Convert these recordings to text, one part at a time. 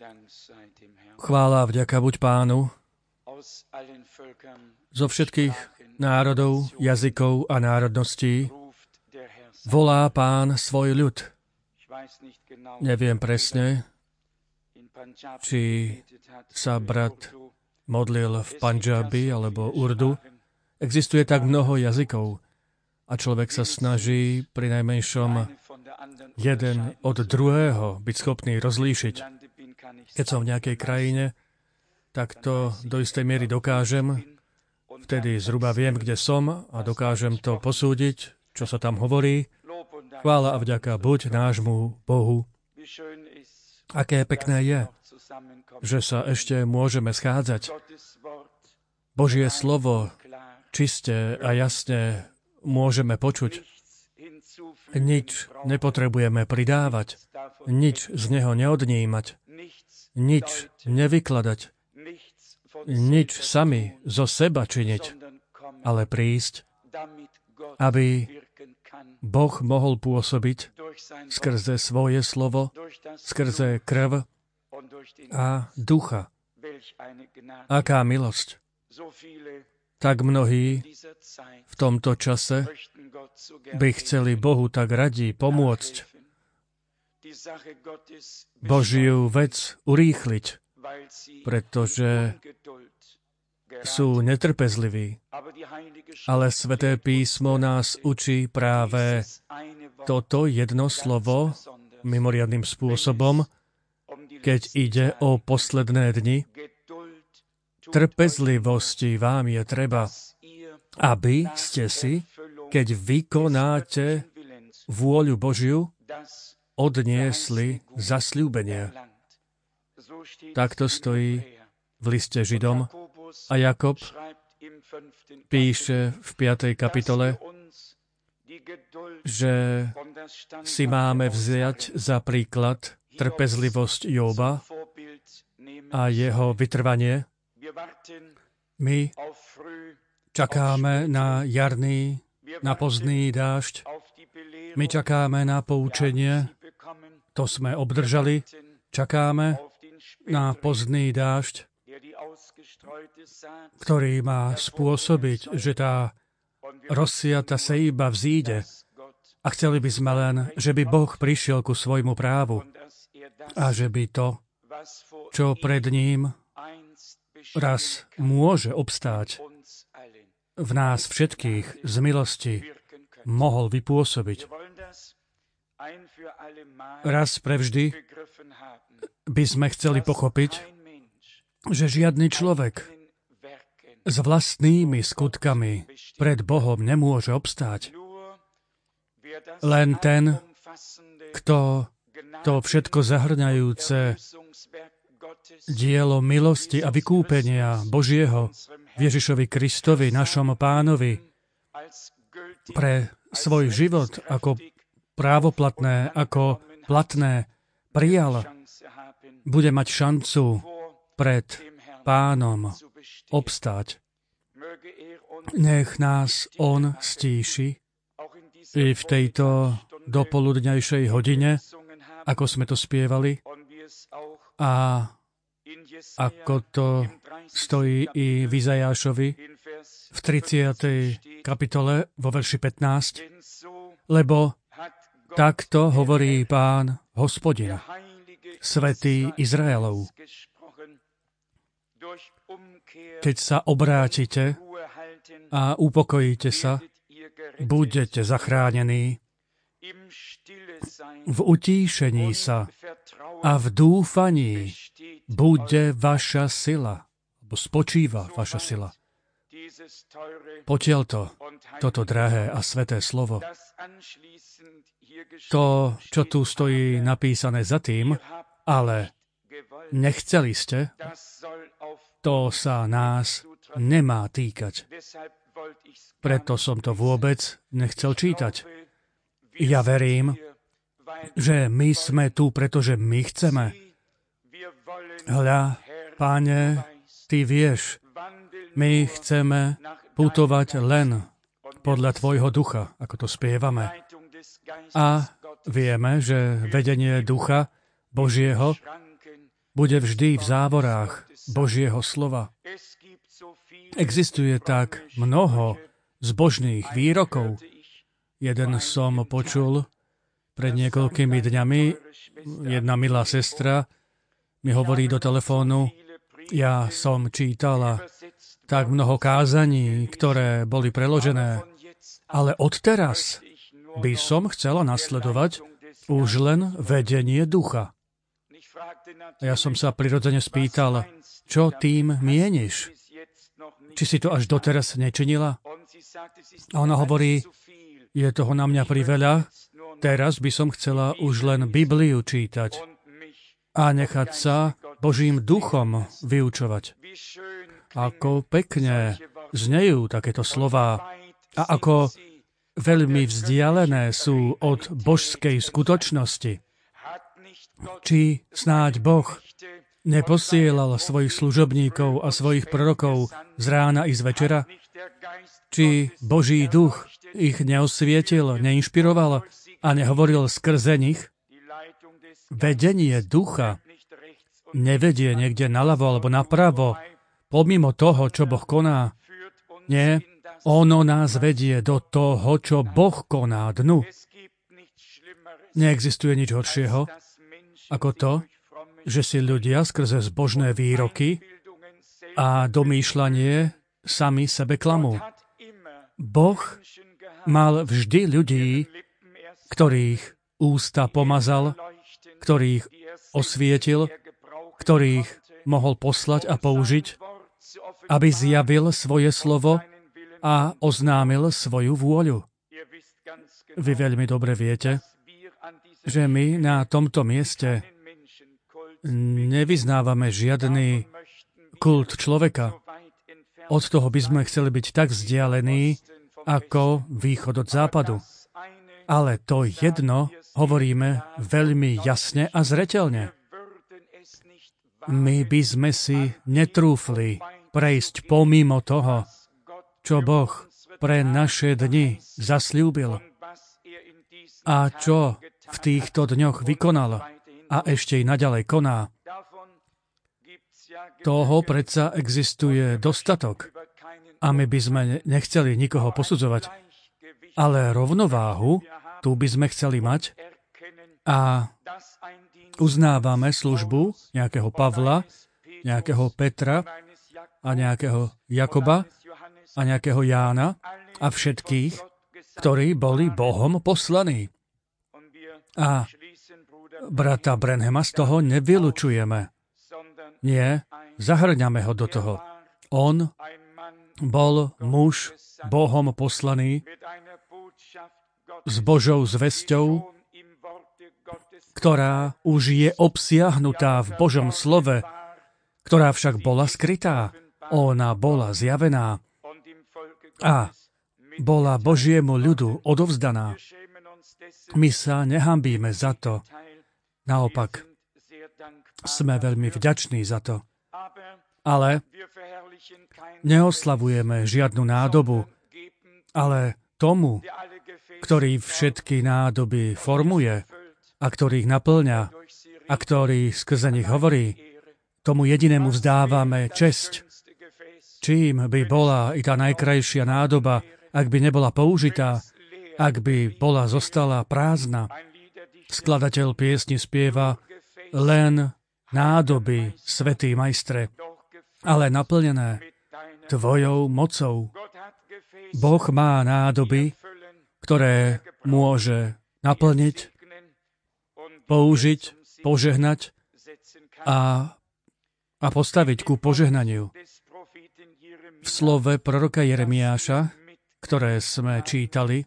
Chvála a vďaka buď Pánu zo všetkých národov, jazykov a národností volá Pán svoj ľud. Neviem presne, či sa brat modlil v Pandžabi alebo Urdu. Existuje tak mnoho jazykov a človek sa snaží pri najmenšom jeden od druhého byť schopný rozlíšiť. Keď som v nejakej krajine, tak to do istej miery dokážem. Vtedy zhruba viem, kde som a dokážem to posúdiť, čo sa tam hovorí. Chvála a vďaka buď nášmu Bohu. Aké pekné je, že sa ešte môžeme schádzať. Božie slovo čiste a jasne môžeme počuť. Nič nepotrebujeme pridávať, nič z neho neodnímať, nič nevykladať, nič sami zo seba činiť, ale prísť, aby Boh mohol pôsobiť skrze svoje slovo, skrze krv a ducha. Aká milosť! Tak mnohí v tomto čase by chceli Bohu tak radi pomôcť, Božiu vec urýchliť, pretože sú netrpezliví. Ale Sväté písmo nás učí práve toto jedno slovo mimoriadnym spôsobom, keď ide o posledné dni. Trpezlivosti vám je treba, aby ste si, keď vykonáte vôľu Božiu, odniesli zasľúbenie. Takto stojí v liste Židom a Jakob píše v 5. kapitole, že si máme vziať za príklad trpezlivosť Jóba a jeho vytrvanie. My čakáme na jarný, na pozdný dážď. My čakáme na poučenie, to sme obdržali. Čakáme na pozdný dážď, ktorý má spôsobiť, že tá rozsiata sejba vzíde. A chceli by sme len, že by Boh prišiel ku svojmu právu a že by to, čo pred ním raz môže obstáť, v nás všetkých z milosti mohol vypôsobiť. Raz prevždy by sme chceli pochopiť, že žiadny človek s vlastnými skutkami pred Bohom nemôže obstáť. Len ten, kto to všetko zahrňajúce dielo milosti a vykúpenia Božieho v Ježišovi Kristovi, našom Pánovi, pre svoj život ako právoplatné, ako platné prijal, bude mať šancu pred Pánom obstáť. Nech nás On stíši i v tejto dopoludňajšej hodine, ako sme to spievali, a ako to stojí i v Izajášovi v 30. kapitole vo verši 15, lebo takto hovorí Pán Hospodin, Svätý Izraelov. Keď sa obrátite a upokojíte sa, budete zachránení. V utíšení sa a v dúfaní bude vaša sila, alebo spočíva vaša sila. Potiaľto toto drahé a sveté slovo, to, čo tu stojí napísané za tým, ale nechceli ste, to sa nás nemá týkať. Preto som to vôbec nechcel čítať. Ja verím, že my sme tu, pretože my chceme. Hľa, Páne, Ty vieš, my chceme putovať len podľa Tvojho ducha, ako to spievame. A vieme, že vedenie ducha Božieho bude vždy v závorách Božieho slova. Existuje tak mnoho zbožných výrokov. Jeden som počul pred niekoľkými dňami. Jedna milá sestra mi hovorí do telefónu, ja som čítala tak mnoho kázaní, ktoré boli preložené, ale odteraz by som chcela nasledovať už len vedenie ducha. Ja som sa prirodzene spýtal, čo tým mieniš? Či si to až doteraz nečinila? A ona hovorí, je toho na mňa priveľa, teraz by som chcela už len Bibliu čítať a nechať sa Božím duchom vyučovať. Ako pekne znejú takéto slová a ako veľmi vzdialené sú od božskej skutočnosti. Či snáď Boh neposielal svojich služobníkov a svojich prorokov z rána i z večera? Či Boží duch ich neosvietil, neinšpiroval a nehovoril skrze nich? Vedenie ducha nevedie niekde naľavo alebo napravo, pomimo toho, čo Boh koná. Nie, ono nás vedie do toho, čo Boh koná dnu. Neexistuje nič horšieho ako to, že si ľudia skrze zbožné výroky a domýšľanie sami sebe klamú. Boh mal vždy ľudí, ktorých ústa pomazal, ktorých osvietil, ktorých mohol poslať a použiť, aby zjavil svoje slovo a oznámil svoju vôľu. Vy veľmi dobre viete, že my na tomto mieste nevyznávame žiadny kult človeka. Od toho by sme chceli byť tak vzdialení, ako východ od západu. Ale to jedno hovoríme veľmi jasne a zreteľne. My by sme si netrúfli prejsť pomimo toho, čo Boh pre naše dni zasľúbil a čo v týchto dňoch vykonal a ešte i naďalej koná. Toho predsa existuje dostatok a my by sme nechceli nikoho posudzovať, ale rovnováhu tu by sme chceli mať a uznávame službu nejakého Pavla, nejakého Petra a nejakého Jakoba a nejakého Jána a všetkých, ktorí boli Bohom poslaní. A brata Branhama z toho nevylučujeme. Nie, zahrňame ho do toho. On bol muž Bohom poslaný s Božou zvesťou, ktorá už je obsiahnutá v Božom slove, ktorá však bola skrytá. Ona bola zjavená a bola Božiemu ľudu odovzdaná. My sa nehambíme za to. Naopak, sme veľmi vďační za to. Ale neoslavujeme žiadnu nádobu, ale tomu, ktorý všetky nádoby formuje a ktorý ich naplňa a ktorý skrze nich hovorí, tomu jedinému vzdávame česť. Čím by bola i tá najkrajšia nádoba, ak by nebola použitá, ak by bola zostala prázdna. Skladateľ piesni spieva len nádoby, svätý majstre, ale naplnené tvojou mocou. Boh má nádoby, ktoré môže naplniť, použiť, požehnať a postaviť ku požehnaniu. V slove proroka Jeremiáša, ktoré sme čítali,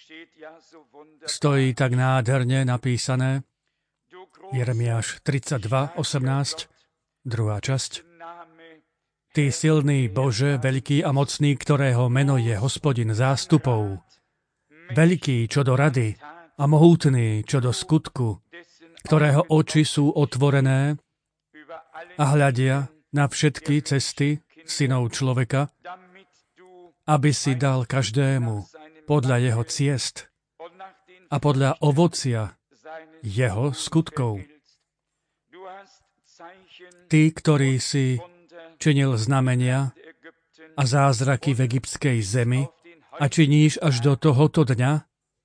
stojí tak nádherne napísané, Jeremiáš 32:18, druhá časť. Ty silný Bože, veľký a mocný, ktorého meno je Hospodin zástupov, veľký čo do rady a mohutný čo do skutku, ktorého oči sú otvorené a hľadia na všetky cesty synov človeka, aby si dal každému podľa jeho ciest a podľa ovocia jeho skutkov. Ty, ktorý si činil znamenia a zázraky v egyptskej zemi a činíš až do tohoto dňa,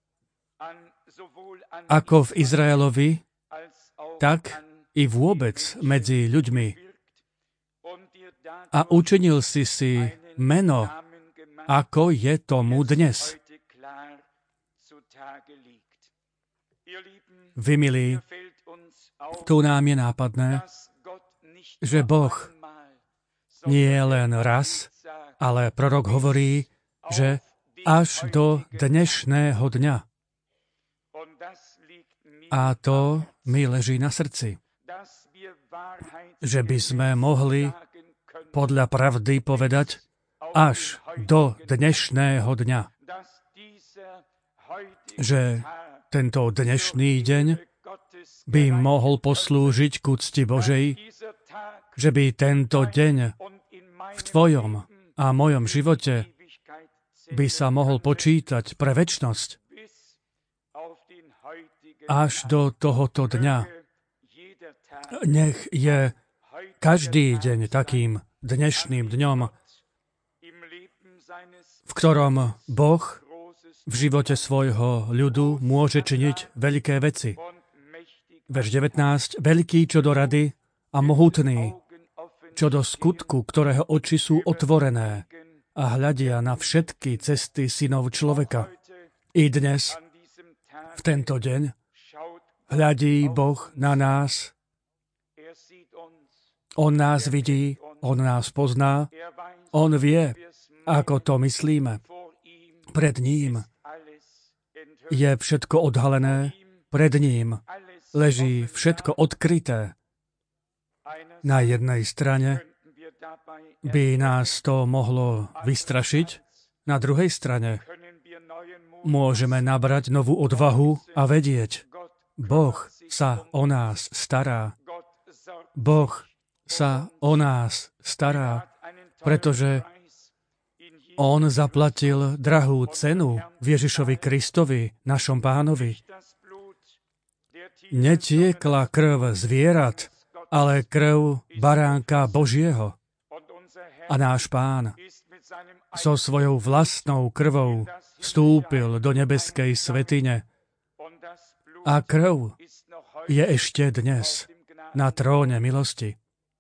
ako v Izraelovi, tak i vôbec medzi ľuďmi. A učinil si meno, ako je tomu dnes. Vy, milí, tu nám je nápadné, že Boh nie je len raz, ale prorok hovorí, že až do dnešného dňa. A to mi leží na srdci, že by sme mohli podľa pravdy povedať až do dnešného dňa. Že tento dnešný deň by mohol poslúžiť k úcti Božej, že by tento deň v tvojom a mojom živote by sa mohol počítať pre večnosť. Až do tohoto dňa. Nech je každý deň takým dnešným dňom, v ktorom Boh v živote svojho ľudu môže činiť veľké veci. Verš 19. Veľký čo do rady a mohutný, čo do skutku, ktorého oči sú otvorené a hľadia na všetky cesty synov človeka. I dnes, v tento deň, hľadí Boh na nás. On nás vidí, on nás pozná, on vie, ako to myslíme. Pred ním je všetko odhalené, pred ním leží všetko odkryté. Na jednej strane by nás to mohlo vystrašiť, na druhej strane môžeme nabrať novú odvahu a vedieť, Boh sa o nás stará. Boh sa o nás stará, pretože On zaplatil drahú cenu Ježišovi Kristovi, našom Pánovi. Netiekla krv zvierat, ale krv baránka Božieho. A náš Pán so svojou vlastnou krvou vstúpil do nebeskej svätyne. A krv je ešte dnes na tróne milosti.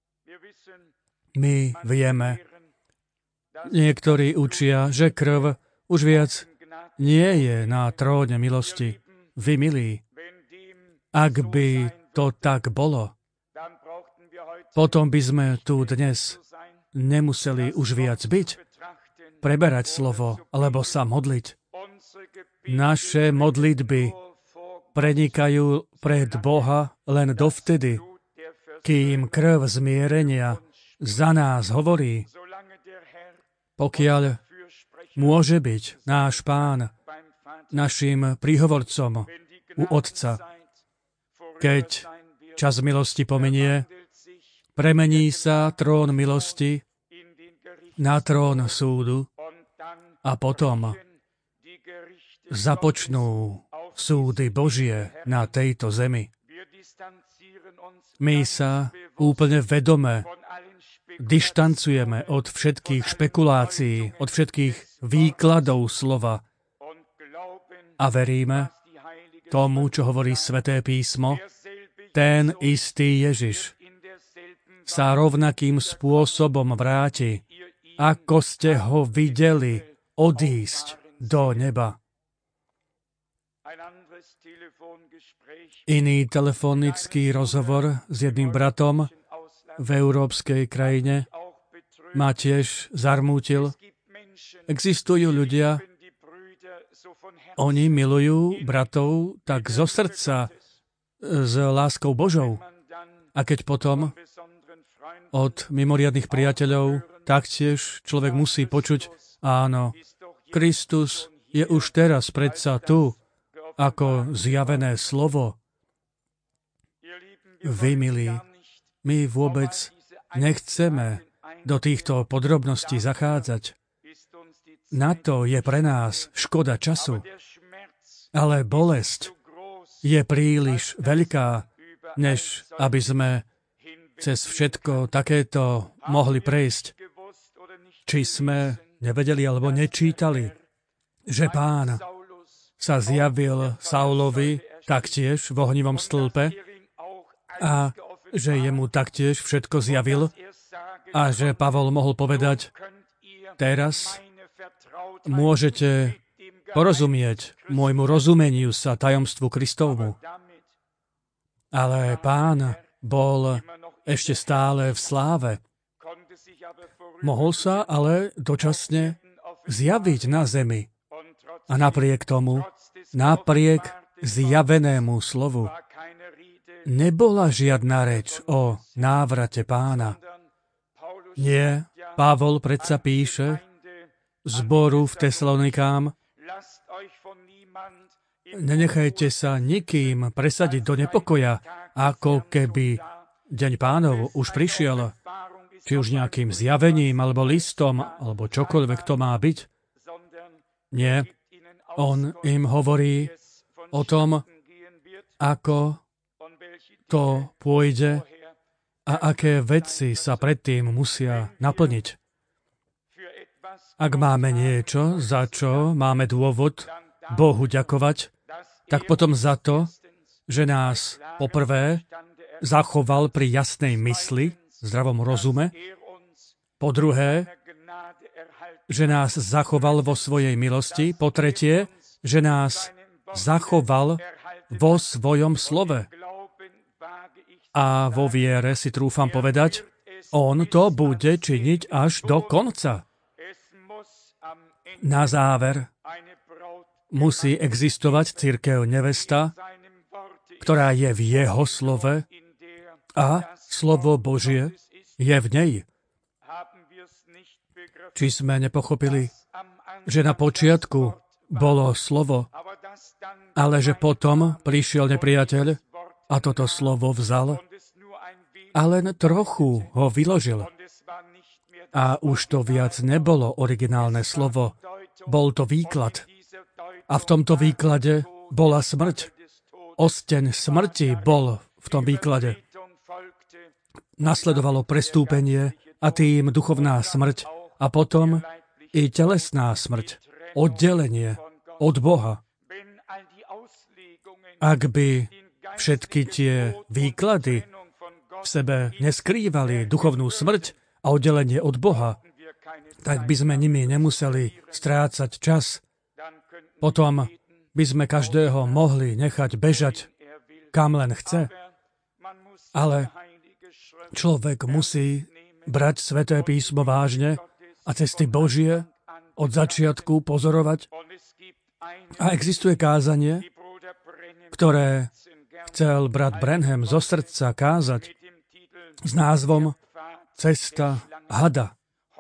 My vieme, niektorí učia, že krv už viac nie je na tróne milosti. Vy, milí, ak by to tak bolo, potom by sme tu dnes nemuseli už viac byť, preberať slovo, alebo sa modliť. Naše modlitby prenikajú pred Boha len dovtedy, kým krv zmierenia za nás hovorí. Pokiaľ môže byť náš Pán našim príhovorcom u Otca, keď čas milosti pominie, premení sa trón milosti na trón súdu a potom započnú súdy Božie na tejto zemi. My sa úplne vedome dištancujeme od všetkých špekulácií, od všetkých výkladov slova a veríme tomu, čo hovorí Sväté písmo, ten istý Ježiš sa rovnakým spôsobom vráti, ako ste ho videli odísť do neba. Iný telefonický rozhovor s jedným bratom v európskej krajine ma tiež zarmútil. Existujú ľudia, oni milujú bratov tak zo srdca, s láskou Božou. A keď potom od mimoriadnych priateľov taktiež človek musí počuť, áno, Kristus je už teraz predsa tu, ako zjavené slovo. Vy, milí, my vôbec nechceme do týchto podrobností zachádzať. Na to je pre nás škoda času. Ale bolesť je príliš veľká, než aby sme cez všetko takéto mohli prejsť. Či sme nevedeli alebo nečítali, že Pán sa zjavil Saulovi taktiež v ohnivom stĺpe a že jemu taktiež všetko zjavil a že Pavol mohol povedať, teraz môžete porozumieť môjmu rozumeniu sa tajomstvu Kristovmu. Ale Pán bol ešte stále v sláve. Mohol sa ale dočasne zjaviť na zemi. A napriek tomu, napriek zjavenému slovu, nebola žiadna reč o návrate Pána. Nie, Pavol predsa píše zboru v Tesalonikám, nenechajte sa nikým presadiť do nepokoja, ako keby deň Pánov už prišiel, či už nejakým zjavením, alebo listom, alebo čokoľvek to má byť. Nie, on im hovorí o tom, ako to pôjde a aké veci sa predtým musia naplniť. Ak máme niečo, za čo máme dôvod Bohu ďakovať, tak potom za to, že nás poprvé zachoval pri jasnej mysli, zdravom rozume, po druhé, že nás zachoval vo svojej milosti, po tretie, že nás zachoval vo svojom slove. A vo viere si trúfam povedať, on to bude činiť až do konca. Na záver musí existovať cirkev nevesta, ktorá je v jeho slove a slovo Božie je v nej. Či sme nepochopili, že na počiatku bolo slovo, ale že potom prišiel nepriateľ a toto slovo vzal a len trochu ho vyložil. A už to viac nebolo originálne slovo, bol to výklad. A v tomto výklade bola smrť. Osteň smrti bol v tom výklade. Nasledovalo prestúpenie a tým duchovná smrť a potom i telesná smrť, oddelenie od Boha. Ak by všetky tie výklady v sebe neskrývali duchovnú smrť a oddelenie od Boha, tak by sme nimi nemuseli strácať čas. Potom by sme každého mohli nechať bežať, kam len chce. Ale človek musí brať Sväté písmo vážne a cesty Božie od začiatku pozorovať. A existuje kázanie, ktoré chcel brat Branham zo srdca kázať s názvom Cesta hada.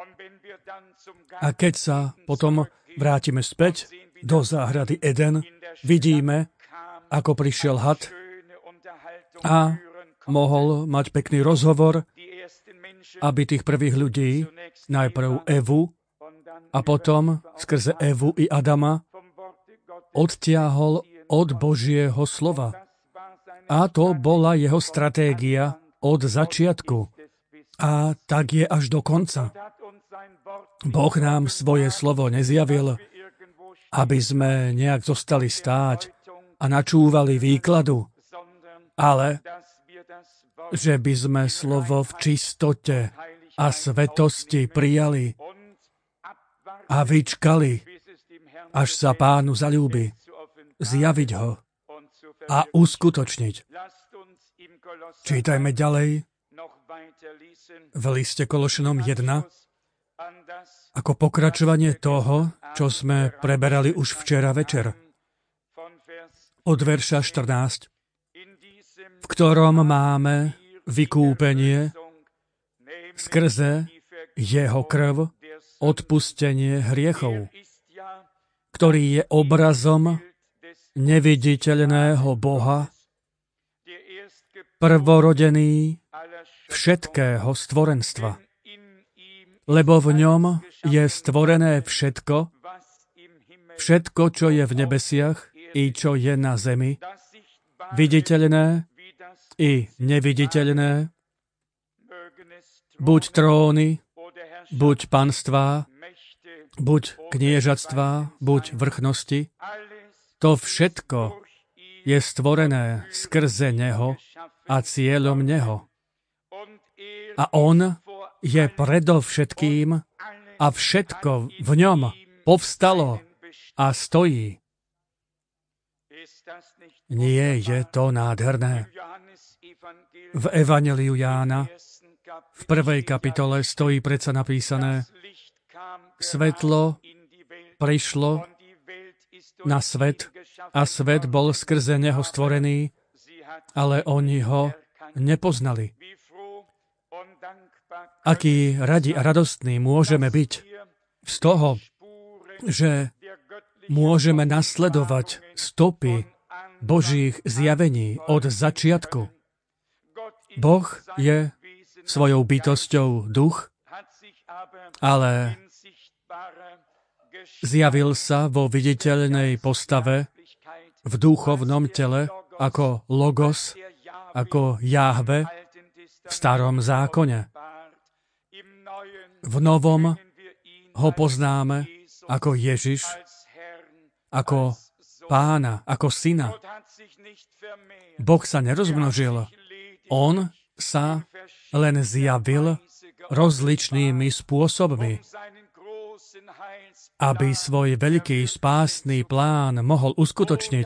A keď sa potom vrátime späť do záhrady Eden, vidíme, ako prišiel had a mohol mať pekný rozhovor, aby tých prvých ľudí, najprv Evu a potom skrze Evu i Adama, odtiahol od Božieho slova. A to bola jeho stratégia od začiatku. A tak je až do konca. Boh nám svoje slovo nezjavil, aby sme nejak zostali stáť a načúvali výkladu, ale že by sme slovo v čistote a svetosti prijali a vyčkali, až sa Pánu zaľúbi, zjaviť ho a uskutočniť. Čítajme ďalej v liste Kološanom 1 ako pokračovanie toho, čo sme preberali už včera večer. Od verša 14, v ktorom máme vykúpenie skrze jeho krv, odpustenie hriechov, ktorý je obrazom neviditeľného Boha, prvorodený všetkého stvorenstva. Lebo v ňom je stvorené všetko, čo je v nebesiach i čo je na zemi, viditeľné i neviditeľné, buď tróny, buď panstvá, buď kniežatstvá, buď vrchnosti. To všetko je stvorené skrze Neho a cieľom Neho. A On je predovšetkým a všetko v ňom povstalo a stojí. Nie je to nádherné? V Evanjeliu Jána v 1. kapitole stojí predsa napísané: Svetlo prišlo na svet a svet bol skrze neho stvorený, ale oni ho nepoznali. Aký radi a radostní môžeme byť z toho, že môžeme nasledovať stopy Božích zjavení od začiatku. Boh je svojou bytosťou duch, ale zjavil sa vo viditeľnej postave v duchovnom tele ako Logos, ako Jahve v starom zákone. V novom ho poznáme ako Ježiš, ako Pána, ako Syna. Boh sa nerozmnožil. On sa len zjavil rozličnými spôsobmi, aby svoj veľký spásny plán mohol uskutočniť.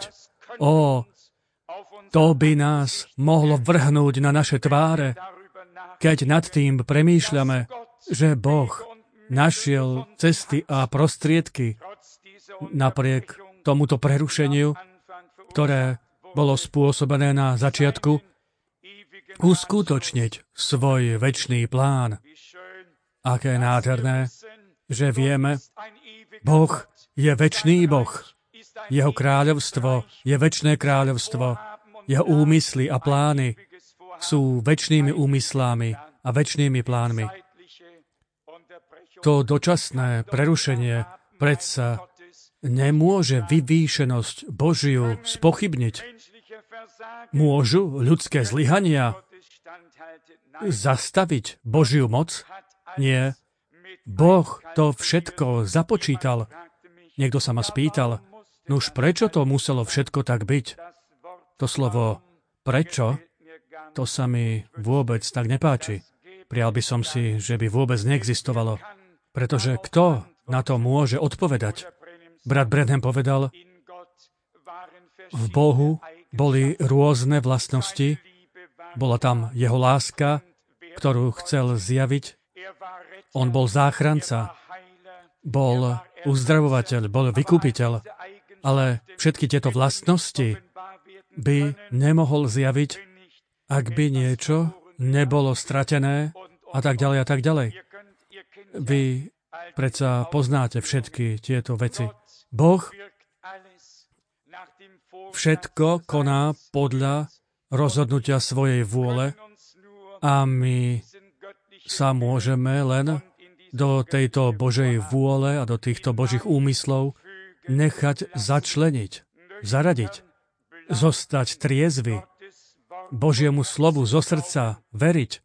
To by nás mohlo vrhnúť na naše tváre, keď nad tým premýšľame, že Boh našiel cesty a prostriedky napriek tomuto prerušeniu, ktoré bolo spôsobené na začiatku, uskutočniť svoj večný plán. Aké nádherné, že vieme, Boh je večný Boh. Jeho kráľovstvo je večné kráľovstvo. Jeho úmysly a plány sú večnými úmyslami a večnými plánmi. To dočasné prerušenie predsa nemôže vyvýšenosť Božiu spochybniť. Môžu ľudské zlyhania zastaviť Božiu moc? Nie. Boh to všetko započítal. Niekto sa ma spýtal, nuž prečo to muselo všetko tak byť? To slovo prečo, to sa mi vôbec tak nepáči. Prial by som si, že by vôbec neexistovalo. Pretože kto na to môže odpovedať? Brat Branham povedal, v Bohu boli rôzne vlastnosti, bola tam jeho láska, ktorú chcel zjaviť. On bol záchranca, bol uzdravovateľ, bol vykupiteľ, ale všetky tieto vlastnosti by nemohol zjaviť, ak by niečo nebolo stratené a tak ďalej a tak ďalej. Vy predsa poznáte všetky tieto veci. Boh všetko koná podľa rozhodnutia svojej vôle a my sa môžeme len do tejto Božej vôle a do týchto Božích úmyslov nechať začleniť, zaradiť, zostať triezvy, Božiemu slovu zo srdca veriť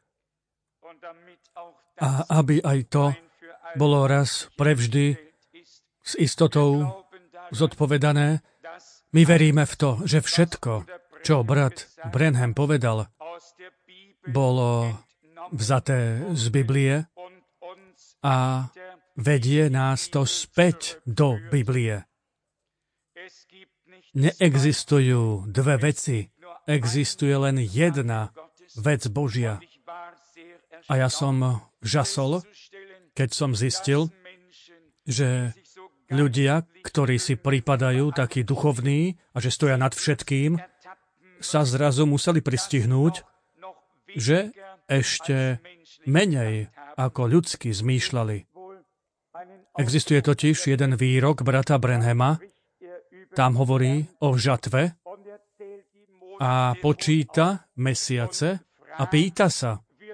a aby aj to bolo raz prevždy s istotou zodpovedané. My veríme v to, že všetko, čo brat Branham povedal, bolo vzaté z Biblie a vedie nás to späť do Biblie. Neexistujú dve veci, existuje len jedna vec Božia. A ja som žasol, keď som zistil, že ľudia, ktorí si pripadajú takí duchovní a že stoja nad všetkým, sa zrazu museli pristihnúť, že ešte menej ako ľudsky zmýšľali. Existuje totiž jeden výrok brata Branhama, tam hovorí o žatve a počíta mesiace a pýta sa,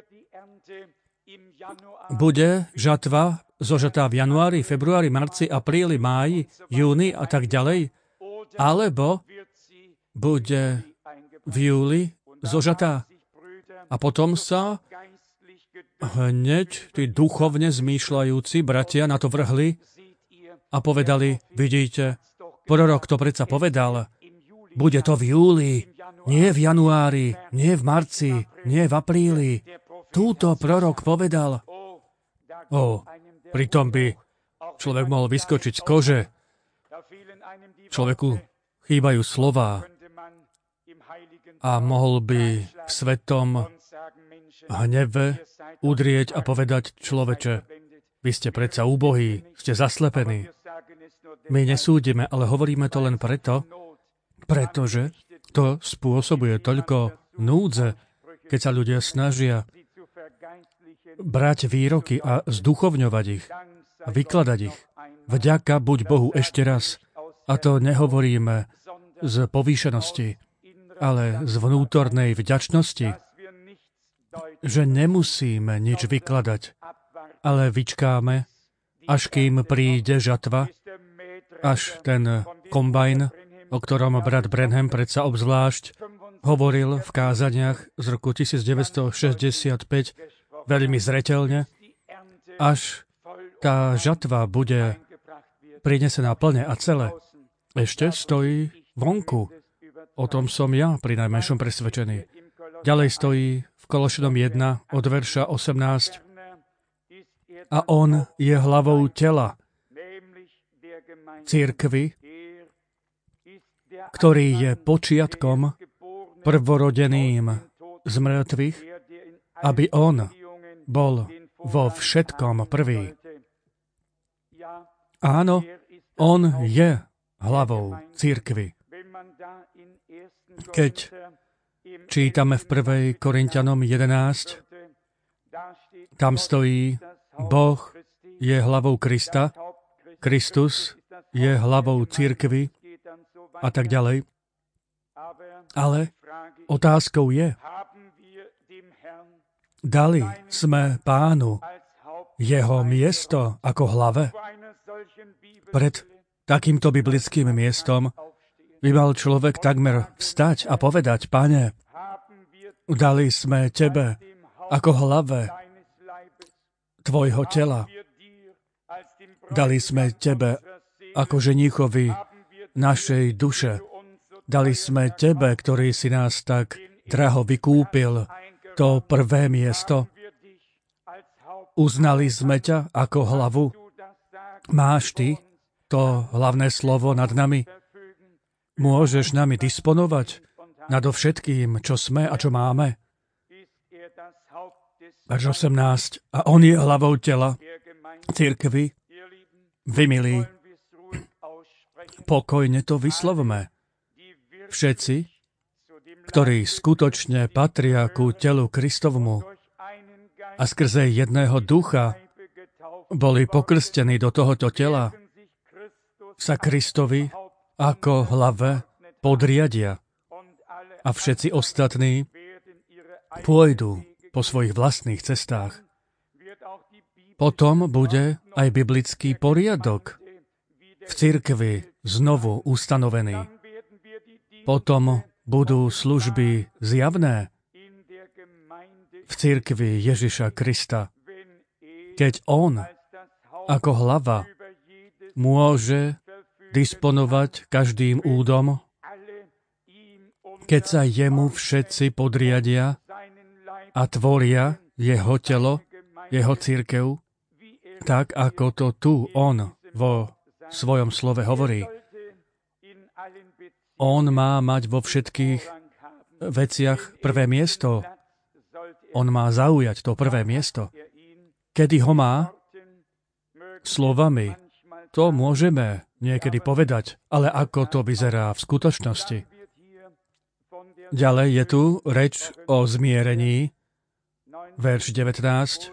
bude žatva zožatá v januári, februári, marci, apríli, máji, júni a tak ďalej, alebo bude v júli zožatá. A potom sa hneď tí duchovne zmýšľajúci bratia na to vrhli a povedali, vidíte, prorok to predsa povedal, bude to v júli, nie v januári, nie v marci, nie v apríli. Túto prorok povedal. Pritom by človek mohol vyskočiť z kože. Človeku chýbajú slová a mohol by v svetom hneve udrieť a povedať, človeče, vy ste predsa úbohí, ste zaslepení. My nesúdime, ale hovoríme to len pretože to spôsobuje toľko núdze, keď sa ľudia snažia brať výroky a zduchovňovať ich a vykladať ich. Vďaka buď Bohu ešte raz. A to nehovoríme z povýšenosti, ale z vnútornej vďačnosti, že nemusíme nič vykladať, ale vyčkáme, až kým príde žatva, až ten kombajn, o ktorom brat Branham predsa obzvlášť hovoril v kázaniach z roku 1965 veľmi zreteľne, až tá žatva bude prinesená plne a celé. Ešte stojí vonku. O tom som ja pri najmenšom presvedčený. Ďalej stojí v Kološanom 1 od verša 18. A on je hlavou tela cirkvi, ktorý je počiatkom prvorodeným z mŕtvych, aby on bol vo všetkom prvý. Áno, on je hlavou cirkvi. Keď čítame v 1. Korinťanom 11, tam stojí, Boh je hlavou Krista, Kristus je hlavou cirkvi a tak ďalej. Ale otázkou je, dali sme Pánu jeho miesto ako hlave? Pred takýmto biblickým miestom by mal človek takmer vstať a povedať, Pane, dali sme Tebe ako hlave Tvojho tela. Dali sme Tebe ako ženíchovi našej duše. Dali sme Tebe, ktorý si nás tak draho vykúpil, to prvé miesto. Uznali sme ťa ako hlavu. Máš Ty to hlavné slovo nad nami. Môžeš nami disponovať nadovšetkým, čo sme a čo máme. Verš 18. A on je hlavou tela cirkvi. Vy, milí, pokojne to vyslovme. Všetci, ktorí skutočne patria ku telu Kristovmu a skrze jedného ducha boli pokrstení do tohoto tela, sa Kristovi ako hlave podriadia a všetci ostatní pôjdu po svojich vlastných cestách. Potom bude aj biblický poriadok v cirkvi znovu ustanovený. Potom budú služby zjavné v cirkvi Ježiša Krista, keď on ako hlava môže disponovať každým údom, keď sa jemu všetci podriadia a tvoria jeho telo, jeho cirkev, tak ako to tu on vo svojom slove hovorí. On má mať vo všetkých veciach prvé miesto. On má zaujať to prvé miesto. Kedy ho má? Slovami. To môžeme niekedy povedať, ale ako to vyzerá v skutočnosti. Ďalej je tu reč o zmierení, verš 19.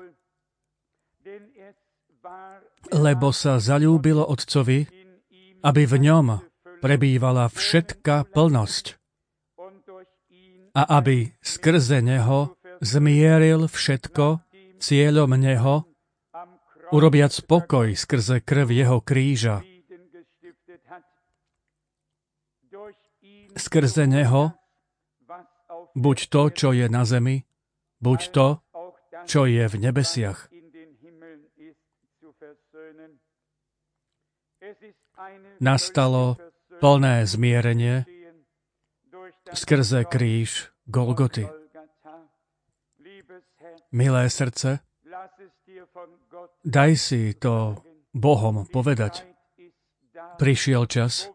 Lebo sa zaľúbilo Otcovi, aby v ňom prebývala všetká plnosť a aby skrze neho zmieril všetko cieľom neho, urobiac pokoj skrze krv jeho kríža. Skrze neho buď to, čo je na zemi, buď to, čo je v nebesiach. Nastalo plné zmierenie skrze kríž Golgoty. Milé srdce, daj si to Bohom povedať. Prišiel čas,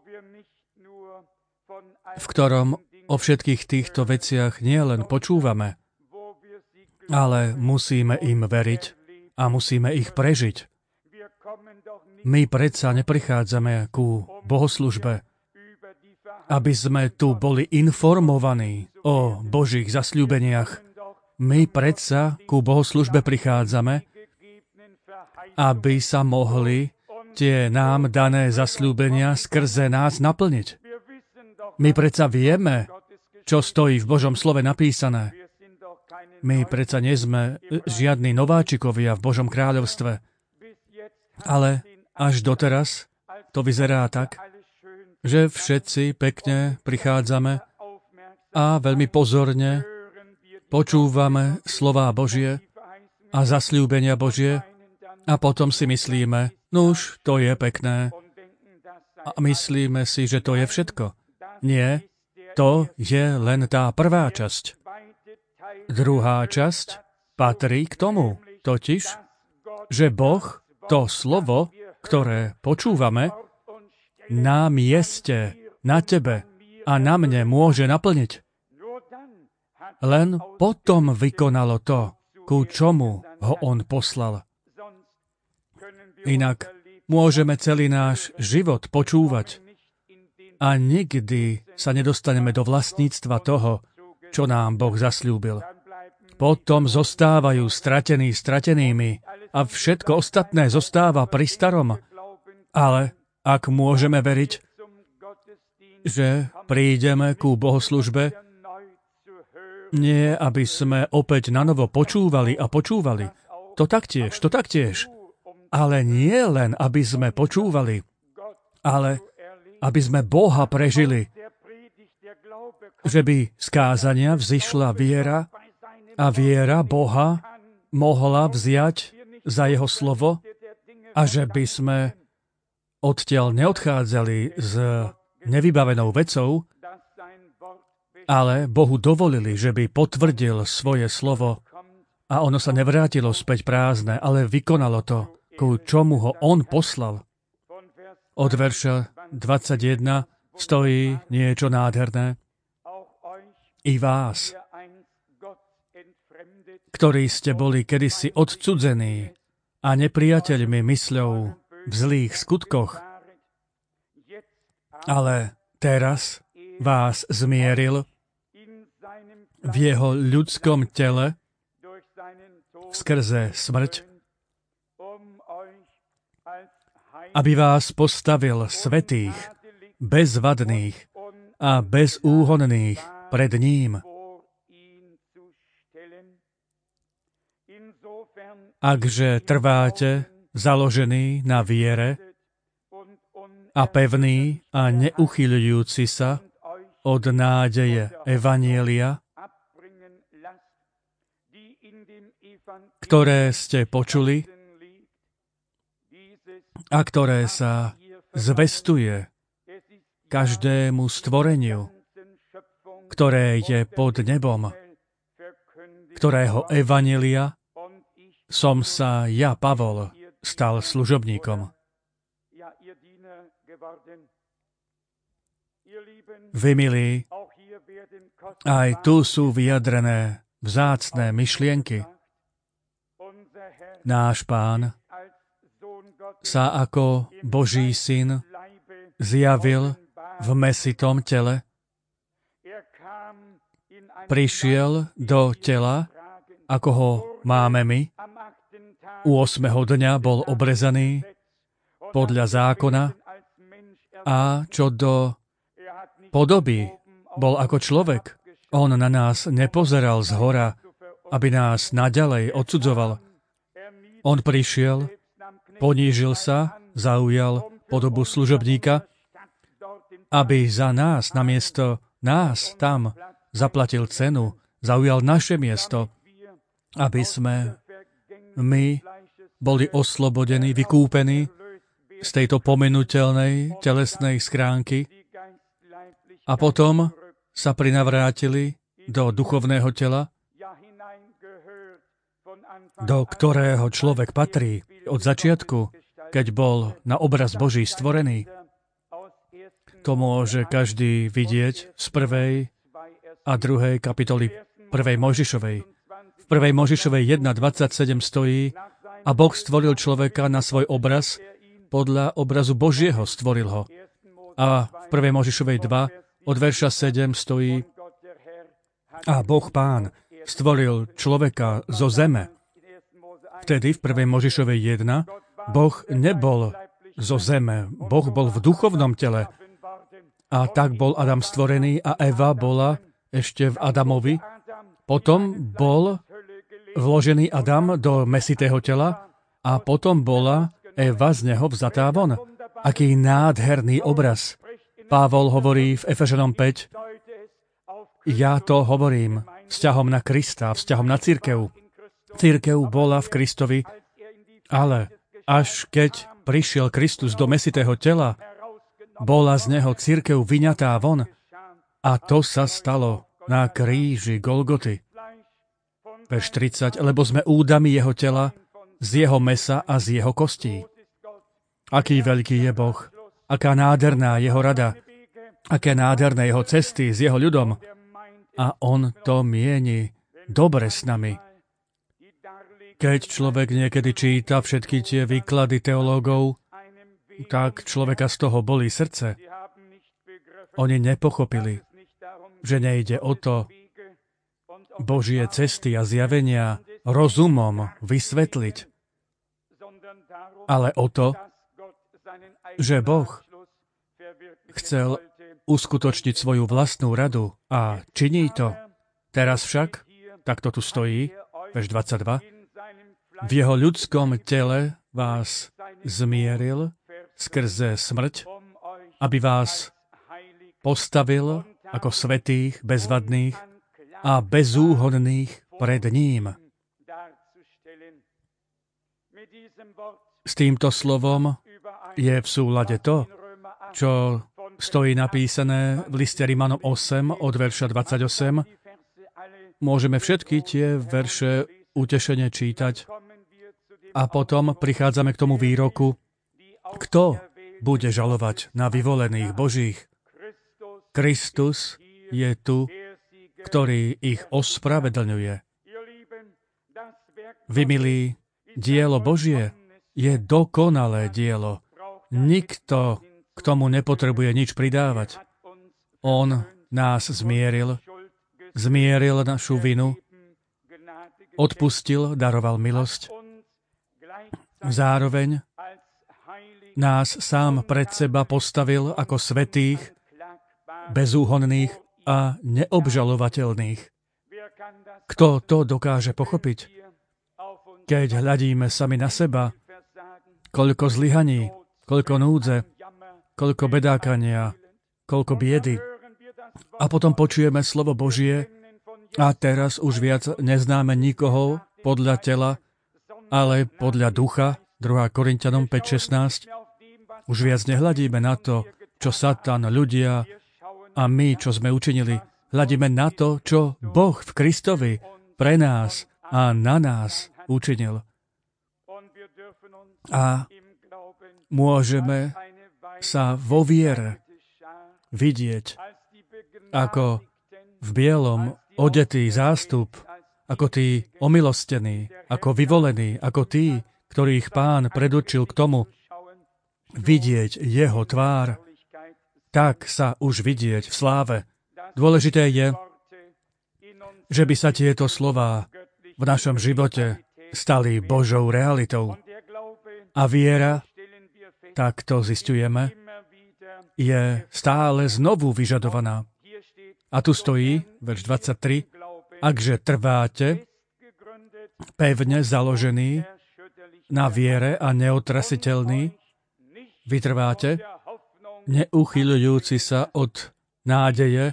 v ktorom o všetkých týchto veciach nielen počúvame, ale musíme im veriť a musíme ich prežiť. My predsa neprichádzame ku bohoslužbe, aby sme tu boli informovaní o Božích zasľúbeniach. My predsa ku bohoslužbe prichádzame, aby sa mohli tie nám dané zasľúbenia skrze nás naplniť. My predsa vieme, čo stojí v Božom slove napísané. My predsa nie sme žiadni nováčikovia v Božom kráľovstve. Ale až doteraz to vyzerá tak, že všetci pekne prichádzame a veľmi pozorne počúvame slová Božie a zasľúbenia Božie a potom si myslíme, nuž, to je pekné. A myslíme si, že to je všetko. Nie, to je len tá prvá časť. Druhá časť patrí k tomu, totiž, že Boh to slovo, ktoré počúvame, na mieste, na tebe a na mne môže naplniť. Len potom vykonalo to, ku čomu ho on poslal. Inak môžeme celý náš život počúvať a nikdy sa nedostaneme do vlastníctva toho, čo nám Boh zasľúbil. Potom zostávajú stratenými a všetko ostatné zostáva pri starom. Ale ak môžeme veriť, že prídeme ku bohoslužbe, nie aby sme opäť nanovo počúvali a počúvali. To taktiež. Ale nie len, aby sme počúvali, ale aby sme Boha prežili. Že by z kázania vzišla viera a viera Boha mohla vziať za jeho slovo a že by sme odtiaľ neodchádzali s nevybavenou vecou, ale Bohu dovolili, že by potvrdil svoje slovo a ono sa nevrátilo späť prázdne, ale vykonalo to, ku čomu ho on poslal. Od verša 21 stojí niečo nádherné. I vás, ktorí ste boli kedysi odcudzení a nepriateľmi mysľou v zlých skutkoch, ale teraz vás zmieril v jeho ľudskom tele skrze smrť, aby vás postavil svätých, bezvadných a bezúhonných pred ním. Akže trváte založený na viere a pevný a neuchyľujúci sa od nádeje evanjelia, ktoré ste počuli a ktoré sa zvestuje každému stvoreniu, ktoré je pod nebom, ktorého evanjelia som sa ja, Pavol, stal služobníkom. Vy, milí, aj tu sú vyjadrené vzácne myšlienky. Náš Pán sa ako Boží syn zjavil v mäsitom tele. Prišiel do tela, ako ho máme my. U 8. dňa bol obrezaný podľa zákona a čo do podoby bol ako človek. On na nás nepozeral zhora, aby nás naďalej odsudzoval. On prišiel, ponížil sa, zaujal podobu služobníka, aby za nás, namiesto nás tam zaplatil cenu, zaujal naše miesto, aby sme my boli oslobodení, vykúpení z tejto pominuteľnej telesnej schránky a potom sa prinavrátili do duchovného tela, do ktorého človek patrí od začiatku, keď bol na obraz Boží stvorený. To môže každý vidieť z 1. a 2. kapitoly 1. Mojžišovej. V 1. Mojžišovej 1.27 stojí: a Boh stvoril človeka na svoj obraz, podľa obrazu Božieho stvoril ho. A v 1. Mojžišovej 2 od verša 7 stojí: a Boh Pán stvoril človeka zo zeme. Vtedy v 1. Mojžišovej 1 Boh nebol zo zeme, Boh bol v duchovnom tele. A tak bol Adam stvorený a Eva bola ešte v Adamovi. Potom bol vložený Adam do mäsitého tela a potom bola Eva z neho vzatá von. Aký nádherný obraz. Pavol hovorí v Efežanom 5: ja to hovorím vzťahom na Krista, vzťahom na cirkev. Cirkev bola v Kristovi, ale až keď prišiel Kristus do mäsitého tela, bola z neho cirkev vyňatá von. A to sa stalo na kríži Golgoty. Verš 30, lebo sme údami jeho tela, z jeho mesa a z jeho kostí. Aký veľký je Boh, aká nádherná jeho rada, aké nádherné jeho cesty s jeho ľudom. A on to mieni dobre s nami. Keď človek niekedy číta všetky tie výklady teológov, tak človeka z toho bolí srdce. Oni nepochopili, že nejde o to Božie cesty a zjavenia rozumom vysvetliť, ale o to, že Boh chcel uskutočniť svoju vlastnú radu a činí to. Teraz však, tak to tu stojí, verš 22, v jeho ľudskom tele vás zmieril skrze smrť, aby vás postavil ako svätých, bezvadných a bezúhonných pred ním. S týmto slovom je v súlade to, čo stojí napísané v liste Rimanom 8 od verša 28. Môžeme všetky tie verše utešene čítať a potom prichádzame k tomu výroku: kto bude žalovať na vyvolených Božích? Kristus je tu, ktorý ich ospravedlňuje. Vy, milí, dielo Božie je dokonalé dielo. Nikto k tomu nepotrebuje nič pridávať. On nás zmieril našu vinu, odpustil, daroval milosť. Zároveň nás sám pred seba postavil ako svätých, bezúhonných a neobžalovateľných. Kto to dokáže pochopiť? Keď hľadíme sami na seba, koľko zlyhaní, koľko núdze, koľko bedákania, koľko biedy. A potom počujeme slovo Božie a teraz už viac neznáme nikoho podľa tela, ale podľa ducha, 2. Korinťanom 5.16. Už viac nehľadíme na to, čo Satan, ľudia a my, čo sme učinili. Hľadíme na to, čo Boh v Kristovi pre nás a na nás učinil. A môžeme sa vo viere vidieť ako v bielom odetý zástup, ako tí omilostení, ako vyvolení, ako tí, ktorých Pán predurčil k tomu vidieť jeho tvár, tak sa už vidieť v sláve. Dôležité je, že by sa tieto slová v našom živote stali Božou realitou. A viera, tak to zisťujeme, je stále znovu vyžadovaná. A tu stojí, verš 23, akže trváte, pevne založený na viere a neotrasiteľný, vytrváte, neuchyľujúci sa od nádeje,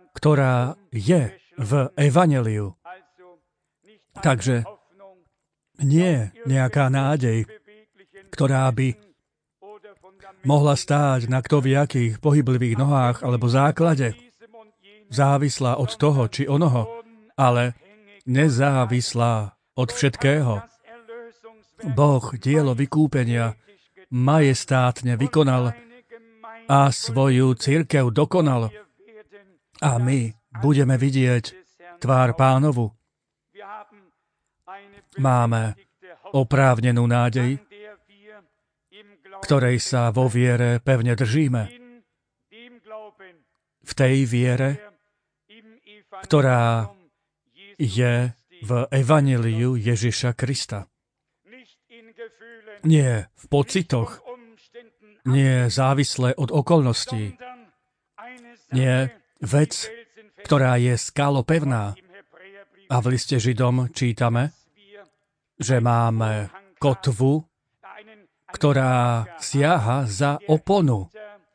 ktorá je v evanjeliu. Takže Nie nejaká nádej, ktorá by mohla stáť na kto v jakých pohyblivých nohách alebo základe, závislá od toho či onoho, ale nezávislá od všetkého. Boh dielo vykúpenia majestátne vykonal a svoju cirkev dokonal. A my budeme vidieť tvár Pánovu. Máme oprávnenú nádej, ktorej sa vo viere pevne držíme. V tej viere, ktorá je v evanjeliu Ježiša Krista. Nie v pocitoch, nie závislé od okolností, nie vec, ktorá je skalopevná. A v liste Židom čítame, že máme kotvu, ktorá siaha za oponu.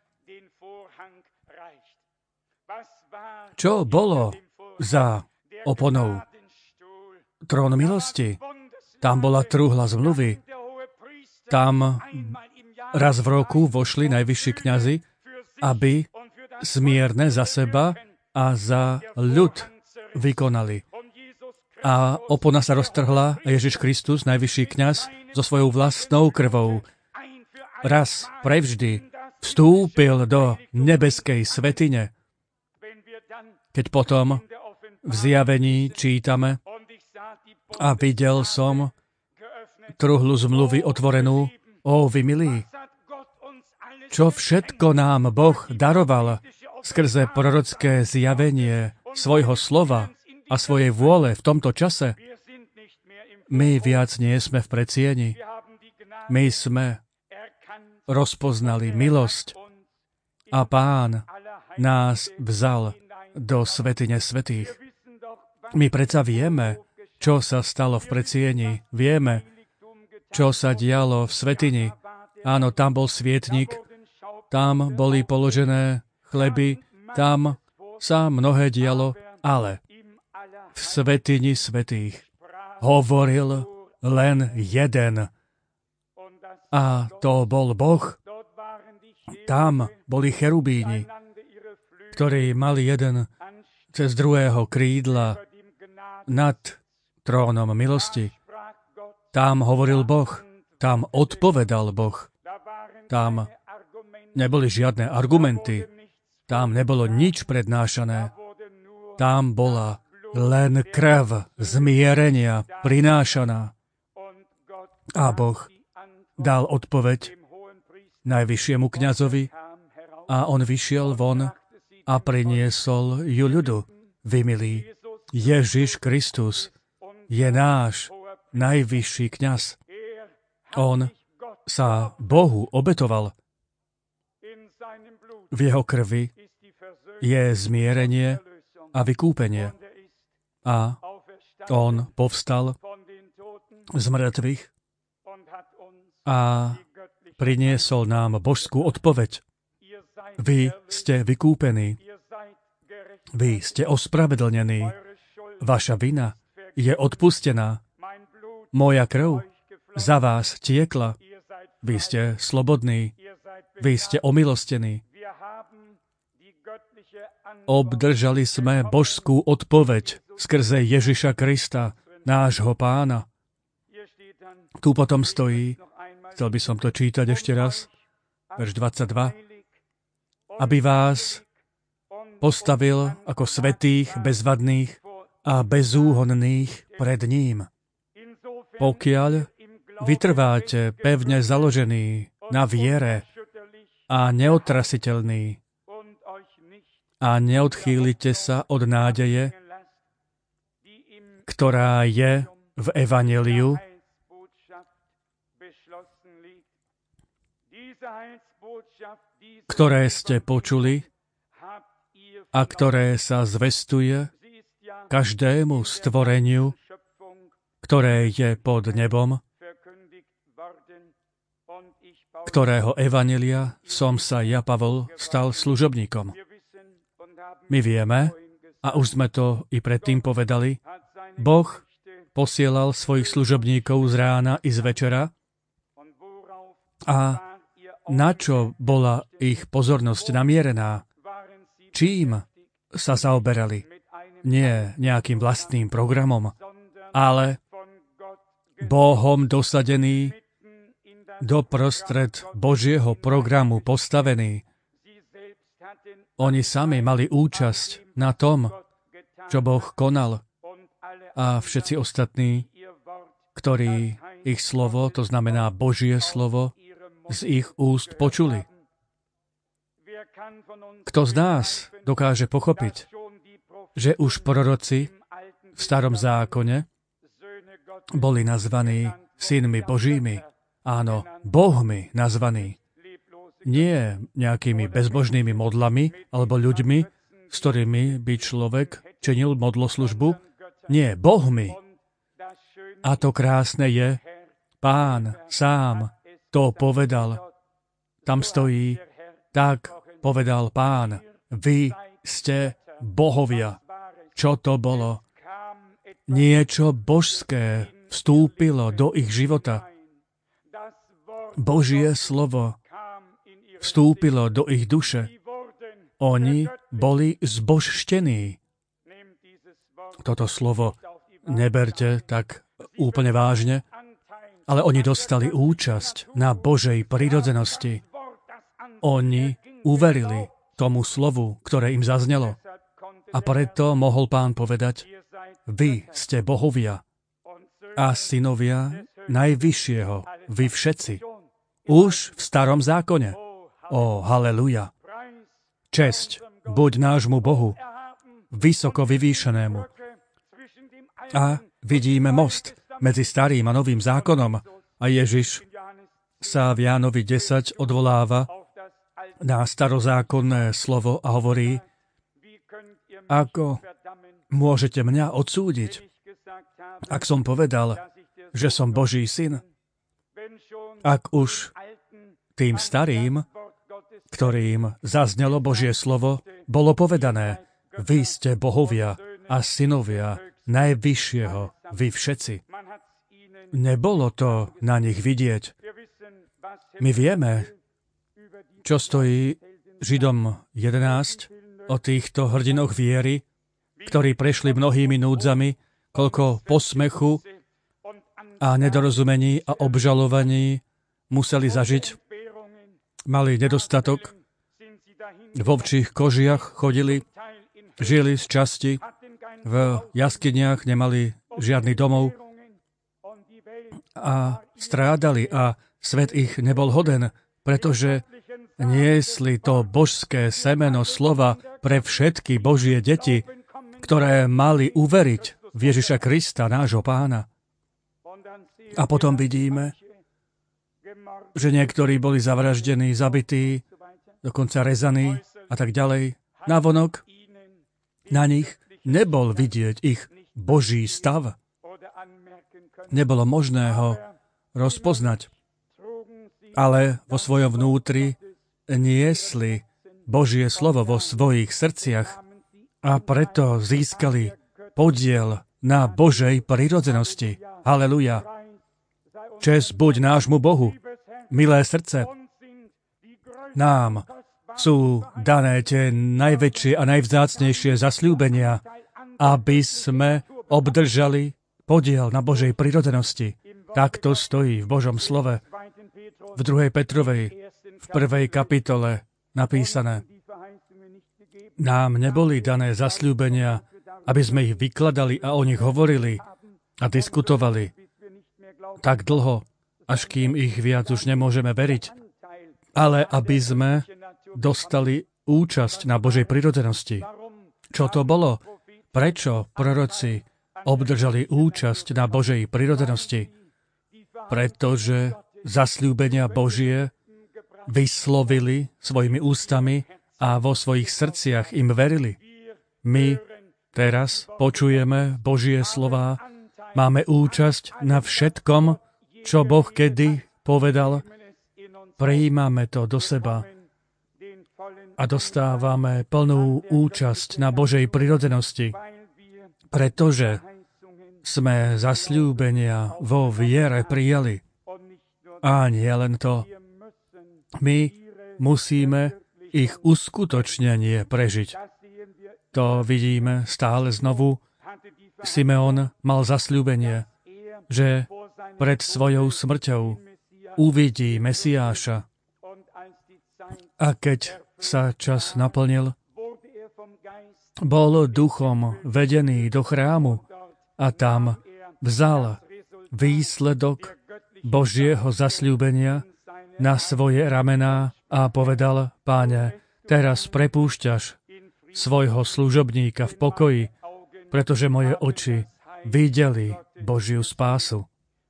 Čo bolo za oponou? Trón milosti. Tam bola truhla zmluvy. Tam raz v roku vošli najvyšší kňazi, aby smierne za seba a za ľud vykonali. A opona sa roztrhla a Ježiš Kristus, najvyšší kňaz, so svojou vlastnou krvou raz prevždy vstúpil do nebeskej svätyne. Keď potom v zjavení čítame a videl som truhlu zmluvy otvorenú, vy milí, čo všetko nám Boh daroval skrze prorocké zjavenie svojho slova a svojej vôle v tomto čase. My viac nie sme v predsieni. My sme rozpoznali milosť a Pán nás vzal do svätyne svätých. My predsa vieme, čo sa stalo v predsieni. Vieme, čo sa dialo v svätyni. Áno, tam bol svietnik, tam boli položené chleby, tam sa mnohé dialo, ale v svätyni svätých hovoril len jeden. A to bol Boh. Tam boli cherubíni, ktorí mali jeden cez druhého krídla nad trónom milosti. Tam hovoril Boh, tam odpovedal Boh. Tam neboli žiadne argumenty, tam nebolo nič prednášané. Tam bola len krv zmierenia prinášaná. A Boh dal odpoveď najvyššiemu kňazovi a on vyšiel von a priniesol ju ľudu. Vy milí, Ježiš Kristus je náš najvyšší kňaz. On sa Bohu obetoval. V jeho krvi je zmierenie a vykúpenie. A on povstal z mŕtvych a priniesol nám božskú odpoveď. Vy ste vykúpení. Vy ste ospravedlnení. Vaša vina je odpustená. Moja krv za vás tiekla. Vy ste slobodní. Vy ste omilostení. Obdržali sme božskú odpoveď skrze Ježiša Krista, nášho Pána. Tu potom stojí, chcel by som to čítať ešte raz, verš 22, aby vás postavil ako svätých, bezvadných a bezúhonných pred ním. Pokiaľ vytrváte pevne založení na viere a neotrasiteľní a neodchýlite sa od nádeje, ktorá je v evanjeliu, ktoré ste počuli a ktoré sa zvestuje každému stvoreniu, ktoré je pod nebom, ktorého evanjelia som sa ja, Pavol, stal služobníkom. My vieme, a už sme to i predtým povedali, Boh posielal svojich služobníkov z rána i z večera a na čo bola ich pozornosť namierená? Čím sa zaoberali? Nie nejakým vlastným programom, ale Bohom dosadený, doprostred Božieho programu postavený. Oni sami mali účasť na tom, čo Boh konal, a všetci ostatní, ktorí ich slovo, to znamená Božie slovo, z ich úst počuli. Kto z nás dokáže pochopiť, že už proroci v Starom zákone boli nazvaní synmi Božími, áno, Bohmi nazvaní, nie nejakými bezbožnými modlami alebo ľuďmi, s ktorými by človek činil modloslužbu, nie, Bohmi. A to krásne je, Pán sám to povedal. Tam stojí, tak povedal Pán, vy ste bohovia. Čo to bolo? Niečo božské vstúpilo do ich života. Božie slovo vstúpilo do ich duše. Oni boli zbožštení. Toto slovo neberte tak úplne vážne, ale oni dostali účasť na Božej prirodzenosti. Oni uverili tomu slovu, ktoré im zaznelo. A preto mohol Pán povedať, vy ste bohovia a synovia Najvyššieho, vy všetci. Už v Starom zákone. Ó, haleluja. Česť buď nášmu Bohu, vysoko vyvýšenému. A vidíme most medzi Starým a Novým zákonom. A Ježiš sa v Jánovi 10 odvoláva na starozákonné slovo a hovorí, ako môžete mňa odsúdiť, ak som povedal, že som Boží syn? Ak už tým starým, ktorým zaznelo Božie slovo, bolo povedané, vy ste bohovia a synovia Najvyššieho, vy všetci. Nebolo to na nich vidieť. My vieme, čo stojí Židom 11 o týchto hrdinoch viery, ktorí prešli mnohými núdzami, koľko posmechu a nedorozumení a obžalovaní museli zažiť. Mali nedostatok, v ovčích kožiach chodili, žili z časti, v jaskyniach nemali žiadny domov a strádali a svet ich nebol hoden, pretože niesli to božské semeno slova pre všetky Božie deti, ktoré mali uveriť v Ježiša Krista, nášho Pána. A potom vidíme, že niektorí boli zavraždení, zabití, dokonca rezaní a tak ďalej. Navonok na nich nebol vidieť ich Boží stav. Nebolo možné ho rozpoznať. Ale vo svojom vnútri niesli Božie slovo vo svojich srdciach a preto získali podiel na Božej prirodzenosti. Haleluja. Česť buď nášmu Bohu. Milé srdce, nám sú dané tie najväčšie a najvzácnejšie zasľúbenia, aby sme obdržali podiel na Božej prirodzenosti. Tak to stojí v Božom slove. V 2. Petrovej, v 1. kapitole napísané. Nám neboli dané zasľúbenia, aby sme ich vykladali a o nich hovorili a diskutovali tak dlho, až kým ich viac už nemôžeme veriť, ale aby sme dostali účasť na Božej prirodzenosti. Čo to bolo? Prečo proroci obdržali účasť na Božej prirodzenosti? Pretože zasľúbenia Božie vyslovili svojimi ústami a vo svojich srdciach im verili. My teraz počujeme Božie slová, máme účasť na všetkom, čo Boh kedy povedal, prijímame to do seba a dostávame plnú účasť na Božej prirodzenosti, pretože sme zasľúbenia vo viere prijali. A nie len to. My musíme ich uskutočnenie prežiť. To vidíme stále znovu. Simeon mal zasľúbenie, že pred svojou smrťou uvidí Mesiáša. A keď sa čas naplnil, bol duchom vedený do chrámu a tam vzal výsledok Božieho zasľúbenia na svoje ramená a povedal: Páne, teraz prepúšťaš svojho služobníka v pokoji, pretože moje oči videli Božiu spásu.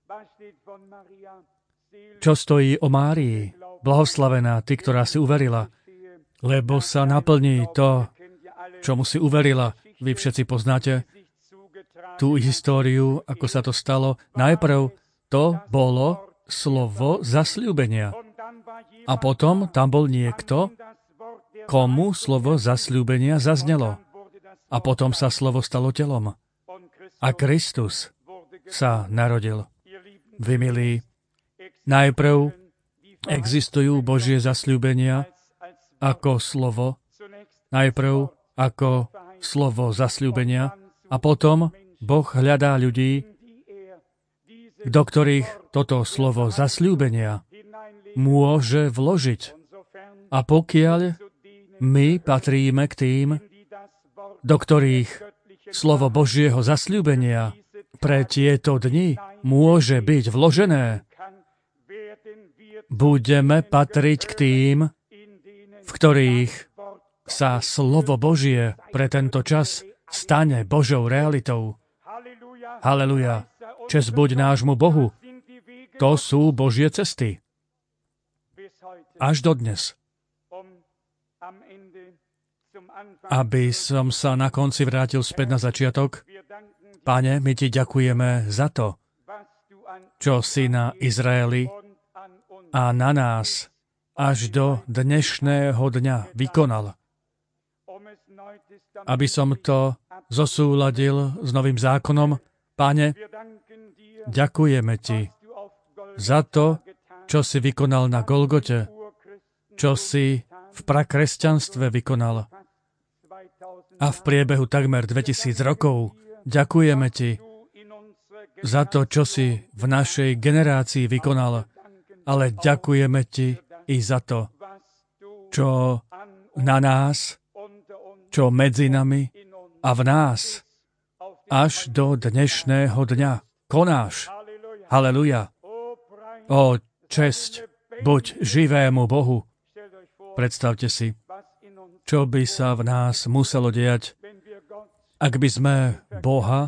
Čo stojí o Márii? Blahoslavená ty, ktorá si uverila, lebo sa naplní to, čomu si uverila. Vy všetci poznáte tú históriu, ako sa to stalo. Najprv to bolo slovo zasľúbenia. A potom tam bol niekto, komu slovo zasľúbenia zaznelo. A potom sa slovo stalo telom. A Kristus sa narodil. Vy milí, najprv existujú Božie zasľúbenia ako slovo, najprv ako slovo zasľúbenia a potom Boh hľadá ľudí, do ktorých toto slovo zasľúbenia môže vložiť. A pokiaľ my patríme k tým, do ktorých slovo Božieho zasľúbenia pre tieto dni môže byť vložené, budeme patriť k tým, v ktorých sa slovo Božie pre tento čas stane Božou realitou. Haleluja. Česť buď nášmu Bohu. To sú Božie cesty. Až dodnes. Aby som sa na konci vrátil späť na začiatok, Pane, my ti ďakujeme za to, čo si na Izraeli a na nás až do dnešného dňa vykonal. Aby som to zosúladil s novým zákonom, Pane, ďakujeme ti za to, čo si vykonal na Golgote, čo si v prakresťanstve vykonal. A v priebehu takmer 2000 rokov ďakujeme ti za to, čo si v našej generácii vykonal, ale ďakujeme ti i za to, čo na nás, čo medzi nami a v nás až do dnešného dňa konáš. Haleluja. O česť buď živému Bohu. Predstavte si, čo by sa v nás muselo diať, ak by sme Boha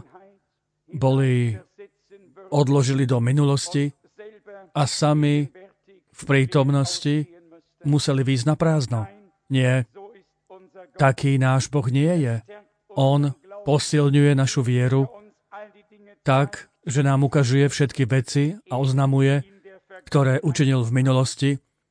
odložili do minulosti a sami v prítomnosti museli výjsť na prázdno. Nie, taký náš Boh nie je. On posilňuje našu vieru tak, že nám ukazuje všetky veci a oznamuje, ktoré učinil v minulosti.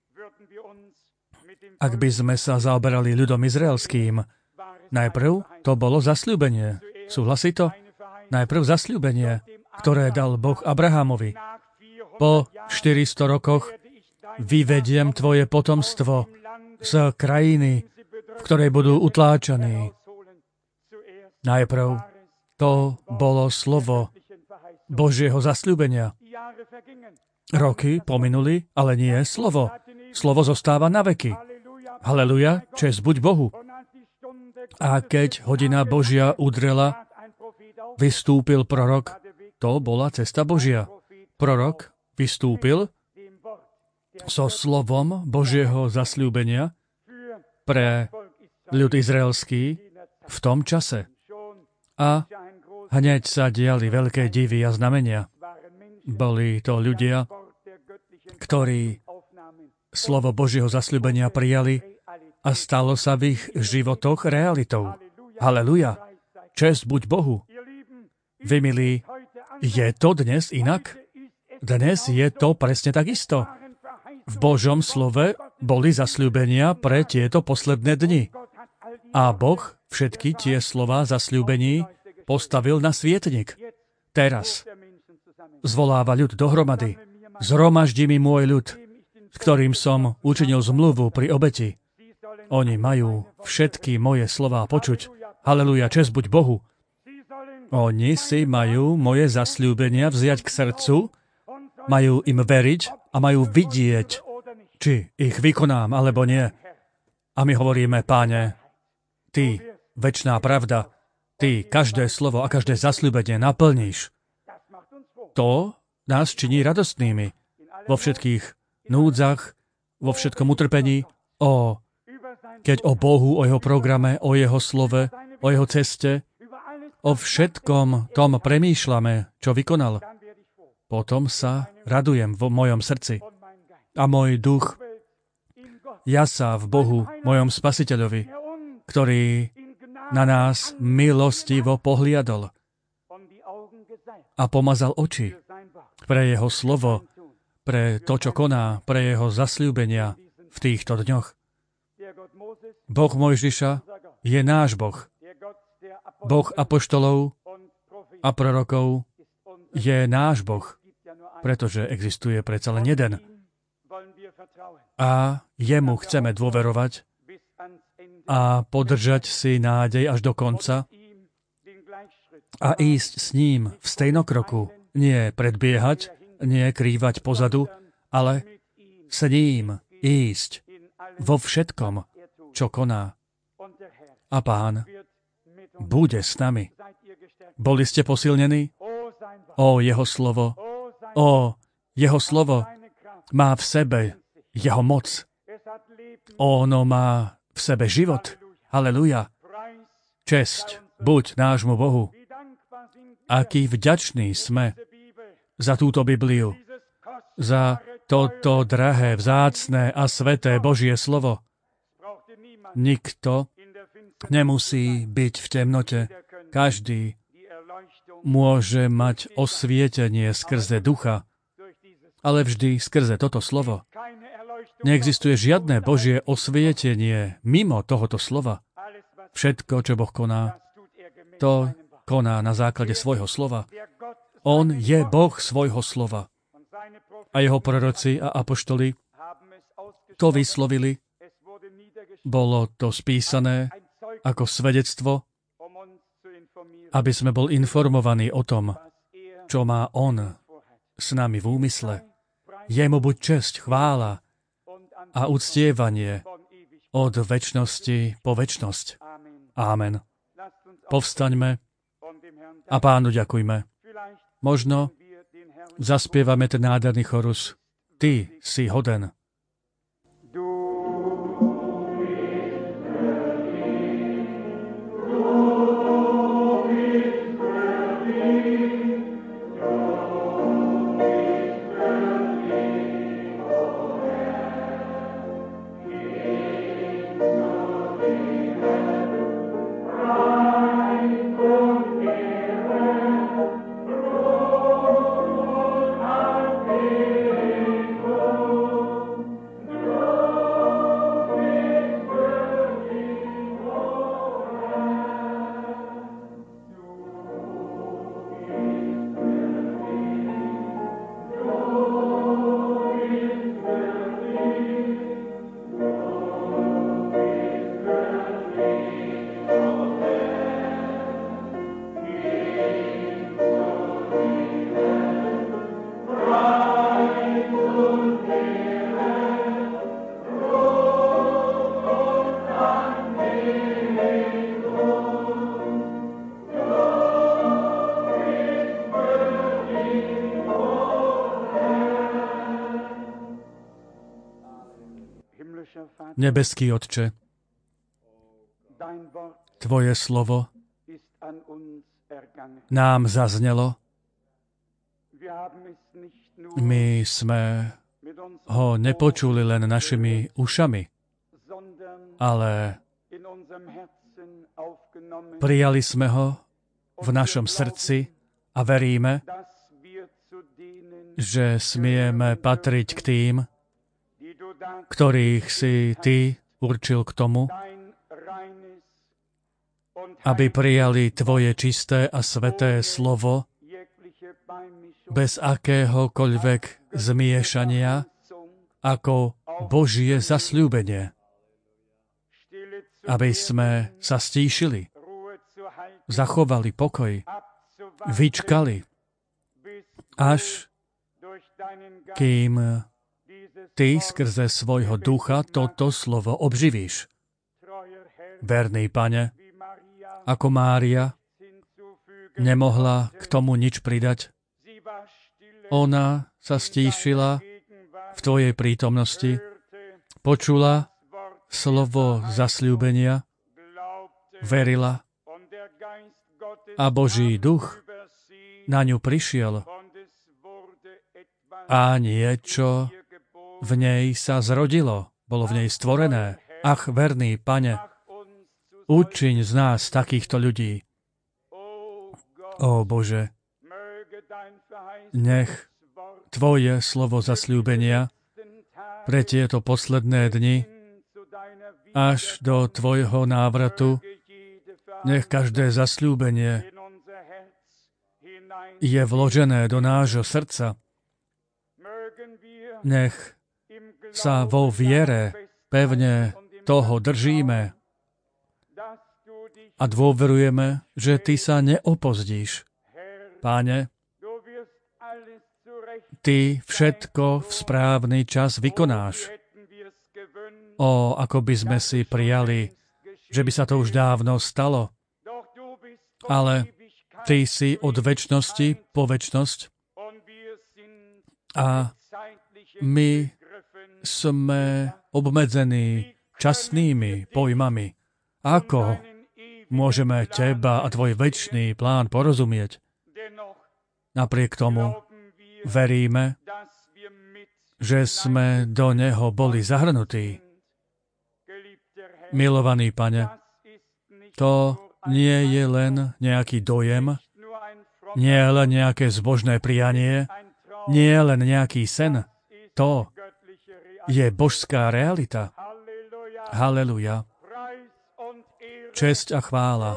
Ak by sme sa zaoberali ľudom izraelským, najprv to bolo zasľúbenie. Súhlasí to? Najprv zasľúbenie, ktoré dal Boh Abrahamovi. Po 400 rokoch vyvediem tvoje potomstvo z krajiny, v ktorej budú utláčaní. Najprv to bolo slovo Božieho zasľúbenia. Roky pominuli, ale nie slovo. Slovo zostáva na veky. Haleluja, česť buď Bohu. A keď hodina Božia udrela, vystúpil prorok. To bola cesta Božia. Prorok vystúpil so slovom Božieho zasľúbenia pre ľud izraelský v tom čase. A hneď sa diali veľké divy a znamenia. Boli to ľudia, ktorí slovo Božieho zasľúbenia prijali a stalo sa v ich životoch realitou. Haleluja. Česť buď Bohu. Vy milí, je to dnes inak? Dnes je to presne takisto. V Božom slove boli zasľúbenia pre tieto posledné dni. A Boh všetky tie slová zasľúbení postavil na svietnik. teraz zvoláva ľud dohromady. Zhromaždi mi môj ľud, s ktorým som učinil zmluvu pri obeti. Oni majú všetky moje slová počuť. Haleluja, česť buď Bohu. Oni si majú moje zasľúbenia vziať k srdcu, majú im veriť a majú vidieť, či ich vykonám, alebo nie. A my hovoríme, Páne, Ty, večná pravda, Ty každé slovo a každé zasľúbenie naplníš. To nás činí radostnými vo všetkých núdzach, vo všetkom utrpení, keď o Bohu, o Jeho programe, o Jeho slove, o Jeho ceste, o všetkom tom premýšľame, čo vykonal. Potom sa radujem vo mojom srdci. A môj duch jasá v Bohu, mojom Spasiteľovi, ktorý na nás milostivo pohliadol a pomazal oči pre Jeho slovo, pre to, čo koná, pre Jeho zasľúbenia v týchto dňoch. Boh Mojžiša je náš Boh. Boh apoštolov a prorokov je náš Boh, pretože existuje predsa len jeden. A jemu chceme dôverovať a podržať si nádej až do konca a ísť s ním v stejnokroku, nie predbiehať, nie krývať pozadu, ale s ním ísť vo všetkom, čo koná. A Pán bude s nami. Boli ste posilnení? Jeho slovo. Jeho slovo má v sebe jeho moc. Ono má v sebe život. Halelúja. Česť buď nášmu Bohu. Aký vďační sme za túto Bibliu, za toto drahé, vzácne a sveté Božie slovo. Nikto nemusí byť v temnote. Každý môže mať osvietenie skrze ducha, ale vždy skrze toto slovo. Neexistuje žiadne Božie osvietenie mimo tohoto slova. Všetko, čo Boh koná, to koná na základe svojho slova. On je Boh svojho slova. A jeho proroci a apoštoli to vyslovili. Bolo to spísané ako svedectvo, aby sme boli informovaní o tom, čo má On s nami v úmysle. Jemu buď česť, chvála a uctievanie od večnosti po večnosť. Amen. Povstaňme a Pánu ďakujme. Možno zaspievame ten nádherný chorus. Ty si hoden. Nebeský Otče, Tvoje slovo nám zaznelo. My sme ho nepočuli len našimi ušami, ale prijali sme ho v našom srdci a veríme, že smieme patriť k tým, ktorých si Ty určil k tomu, aby prijali Tvoje čisté a sveté slovo bez akéhokoľvek zmiešania ako Božie zasľúbenie. Aby sme sa stíšili, zachovali pokoj, vyčkali, až kým Ty skrze svojho ducha toto slovo obživíš. Verný Pane, ako Mária nemohla k tomu nič pridať. Ona sa stíšila v Tvojej prítomnosti, počula slovo zasľúbenia, verila a Boží duch na ňu prišiel a niečo v nej sa zrodilo, bolo v nej stvorené. Ach, verný Pane, učiň z nás takýchto ľudí. Ó Bože, nech Tvoje slovo zasľúbenia pre tieto posledné dni až do Tvojho návratu, nech každé zasľúbenie je vložené do nášho srdca. Nech sa vo viere pevne toho držíme a dôverujeme, že Ty sa neopozdíš. Páne, Ty všetko v správny čas vykonáš. Ó, ako by sme si prijali, že by sa to už dávno stalo. Ale Ty si od večnosti po večnosť a my sme obmedzení časnými pojmami. Ako môžeme Teba a Tvoj večný plán porozumieť? Napriek tomu veríme, že sme do neho boli zahrnutí. Milovaný Pane, to nie je len nejaký dojem, nie je len nejaké zbožné prianie, nie je len nejaký sen. To je božská realita. Halleluja. Česť a chvála.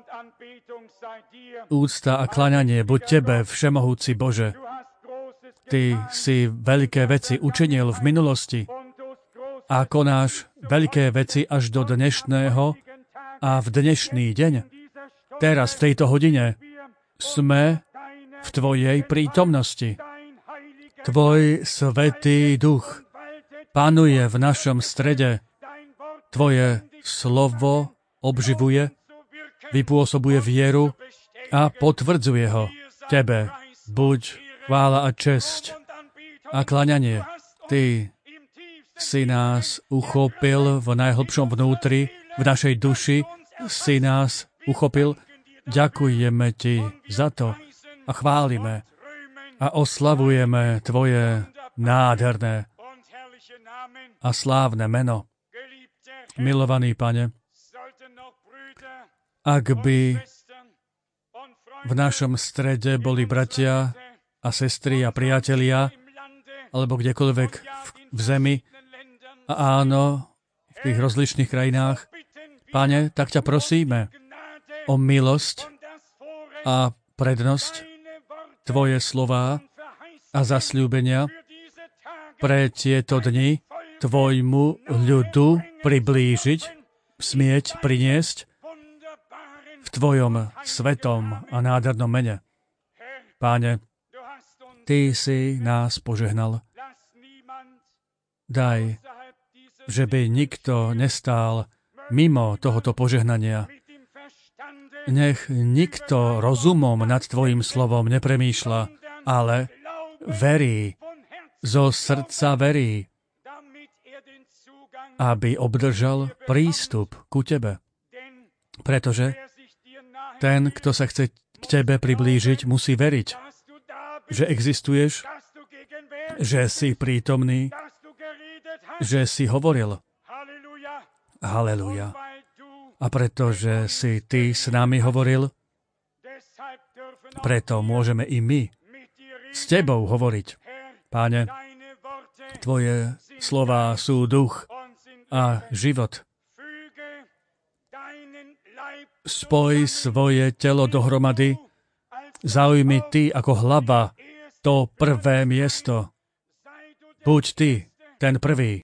Úcta a kláňanie buď Tebe, všemohúci Bože. Ty si veľké veci učinil v minulosti a konáš veľké veci až do dnešného a v dnešný deň. Teraz, v tejto hodine, sme v Tvojej prítomnosti. Tvoj Svätý Duch panuje v našom strede. Tvoje slovo obživuje, vypôsobuje vieru a potvrdzuje ho. Tebe buď chvála a česť a kláňanie. Ty si nás uchopil v najhlbšom vnútri, v našej duši si nás uchopil. Ďakujeme Ti za to a chválime a oslavujeme Tvoje nádherné a slávne meno. Milovaný Pane, ak by v našom strede boli bratia a sestry a priatelia, alebo kdekoľvek v zemi, a áno, v tých rozličných krajinách, Pane, tak ťa prosíme o milosť a prednosť Tvoje slová a zasľúbenia pre tieto dni Tvojmu ľudu priblížiť, smieť, priniesť v Tvojom svetom a nádhernom mene. Páne, Ty si nás požehnal. Daj, že by nikto nestál mimo tohoto požehnania. Nech nikto rozumom nad Tvojim slovom nepremýšľa, ale verí, zo srdca verí, aby obdržal prístup ku Tebe. Pretože ten, kto sa chce k Tebe priblížiť, musí veriť, že existuješ, že si prítomný, že si hovoril. Halleluja. A pretože si Ty s nami hovoril, preto môžeme i my s Tebou hovoriť. Páne, Tvoje slová sú duch a život. Spoj svoje telo dohromady, zaujmi Ty ako hlava to prvé miesto. Buď ty ten prvý.